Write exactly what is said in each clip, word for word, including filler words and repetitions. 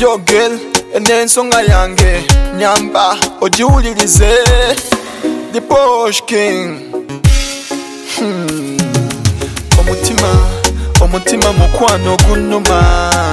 Yo girl, enensonga yange nyamba ojiwulirize The Posh King. hmm. Omutima, omutima mukwano gunuma.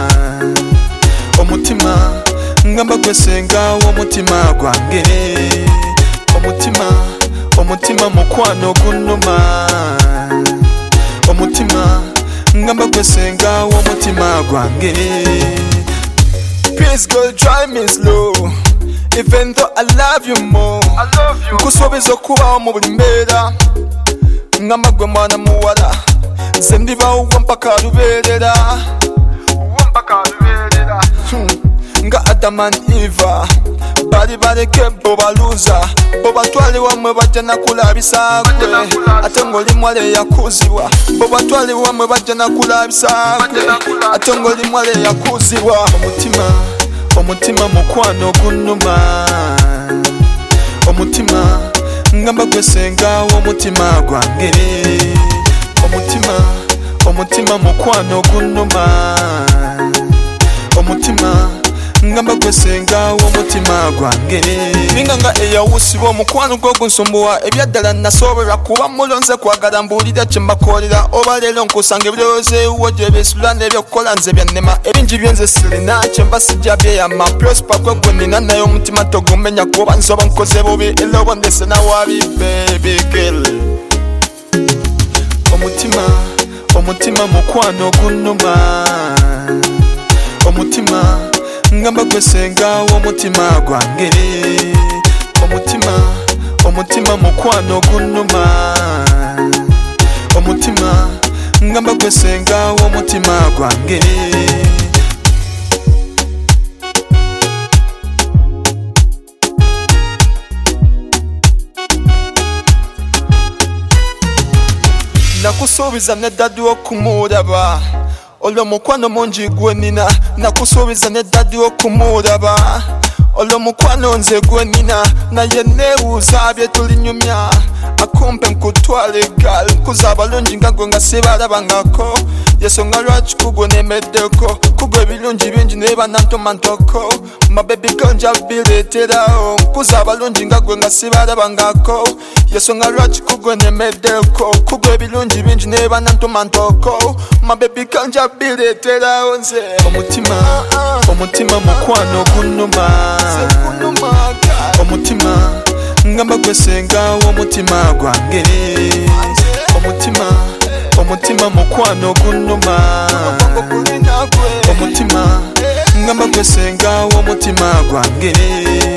Omutima, ngamba gwesenga omutima gwange. Omutima, omutima mukwano gunuma. Omutima, ngamba gwesenga omutima gwange. Please girl, try me slow. Even though I love you more, I love you. Nkusuubiza okubawo mu buli mbeera. Ngamba gwe mwana muwala, nze ndibawo mpaka lubeerera. Mpaka lubeerera. Nga Adam and Eva bali baleke bo baluza, bo batwale wamwe bajja nakulabisa gwe. Ate ng'oli mwala eyakuzibwa, bo batwale wamwe bajja nakulabisa gwe. Ate ng'oli mwala eyakuzibwa. Omutima, omutima mukwano gunuma. Omutima, ngamba gwesenga omutima gwange. Omutima, omutima mukwano gunuma. Omutima, ngamba gwesenga omutima gwange. Ninganga eyawusibwa omukwano gwo gunsumbuwa. Ebyaddala nasoberwa kuba mulonze kwagala mbuulira kye mbakolera. Oba leero nkusanga ebirowoozo ewuwo gye bisula n'ebyokukola nze byannema. Ebingi byenze sirina kye mba sijja byeyama. Prosper gwe gwe nina naye omutima togumenya kuba nsoba nkoze bubi era oba ndese nawabi baby girl. Omutima, omutima mukwano gunuma. Omutima, ngamba gwesenga omutima gwange. Omutima, omutima mukwano gunuma. Omutima, ngamba gwesenga omutima gwange. Nakusuubiza neddadi okumulaba, olwo mukwano mungi gwe nina. Nakusuubiza neddadi okumulaba, olwo mukwano nze gwe nina. Naye neebuuza bye tulinyumya, akumpe nkutwale gal. Nkuza abalungi nga gwe nga sibalabangako, yensonga lwaki kugwe nemeddeko. Kugwe ebirungi bingi naye banantoma ntoko. My baby girl nja bireeterawo. Nkuza abalungi nga gwe nga sibalabangako, yensonga lwaki kugwe nemeddeko. Kugwe ebirungi bingi naye banantoma ntoko. My baby girl nja bireeterawo nze. Omutima, omutima mukwano gunuma. Omutima, ngamba gwesenga omutima gwange. Omutima, omutima mukwano gunuma. Omutima, ngamba gwesenga omutima gwange.